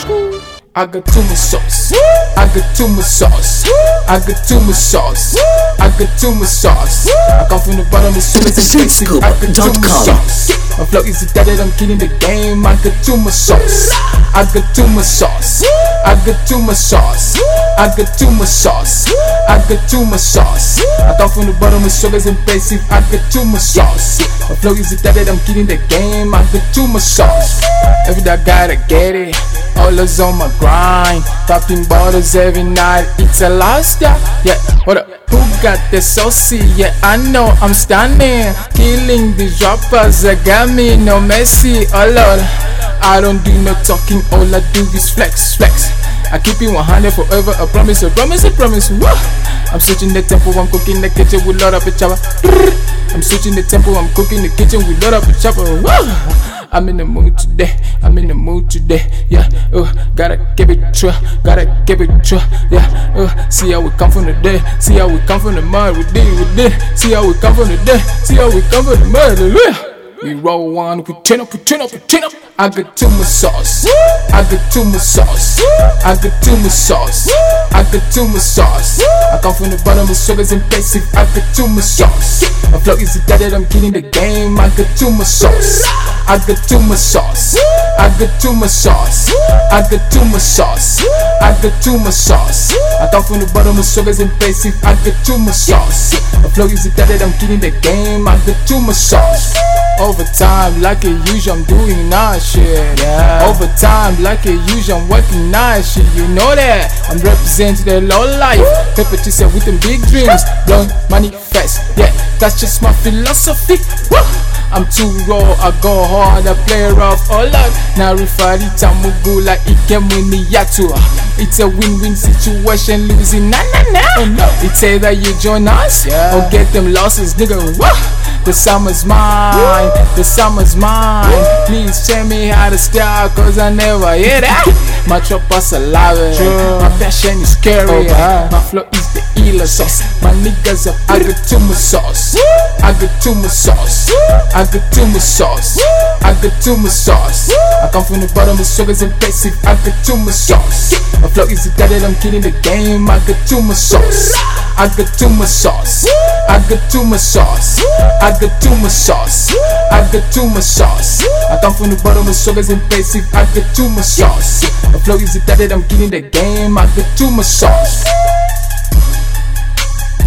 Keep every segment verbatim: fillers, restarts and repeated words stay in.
I got too much sauce. I got too much sauce. I got too much sauce. I got too much sauce. I come from the bottom as soon as it's basic. I got too much sauce. My flow is that I'm killing the game. I got too much sauce. I got too much sauce. I got too much sauce. I got too much sauce. I got too much sauce. I come from the bottom as soon as it's basic. I got too much sauce. My flow is that I'm killing the game. I got too much sauce. Every day I gotta get it. Always on my grind, popping bottles every night. It's a lifestyle. Yeah, hold up. Who got the saucy? Yeah, I know I'm standing, killing these rappers. That got me no messy. Oh Lord, I don't do no talking. All I do is flex, flex. I keep it one hundred forever. I promise, I promise, I promise. Woo! I'm switching the tempo. I'm cooking the kitchen with load up a chopper. I'm switching the tempo. I'm cooking the kitchen with load up a chopper. Woo! I'm in the mood today, I'm in the mood today, yeah, uh, gotta keep it true, gotta keep it true, yeah, uh, see how we come from the day, see how we come from the mud, we did, we did, see how we come from the day, see how we come from the mud, hallelujah. We roll one, we turn up, we turn up, we turn up. I got too much sauce. I got too much sauce. I got too much sauce. I got too much sauce. I come from the bottom of sugars and basic. I got too much sauce. My flow is that I'm killing the game. I got too much sauce. I got too much sauce. I got too much sauce. I got too much sauce. I got too much sauce. I come from the bottom of sugars and basic. I got too much sauce. My flow is that I'm killing the game. I got too much sauce. Overtime, like a usual, I'm doing nice shit. Yeah. Overtime, like a usual, I'm working nice shit. You know that I'm representing the low life. Pepper chaser with them big dreams, blowing money fast. Yeah, that's just my philosophy. Woo! I'm too raw, I go hard, I play rough, all out. Now refari tamugu like ikemuni yatu. It's a win-win situation, losing na na na. Oh no, it's either you join us, yeah, or get them losses, nigga. Woo! The summer's mine, the summer's mine. Please tell me how to style, cause I never hear that. My chopper's alive, my passion is scary. My flow is the healer sauce. My niggas up, I got too much sauce. I got too much sauce. I got too much sauce. I got too much sauce. I come from the bottom of sugars and basic. I got too much sauce. My flow is that I'm killing the game. I got too much sauce. I got too much sauce. I got too much sauce. I got too much sauce. I got too much sauce. I come from the bottom of sugars and basic. I got too much sauce. My flow is that I'm killing the game. I got too much sauce.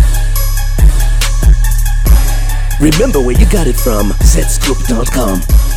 Remember where you got it from, zscoop dot com.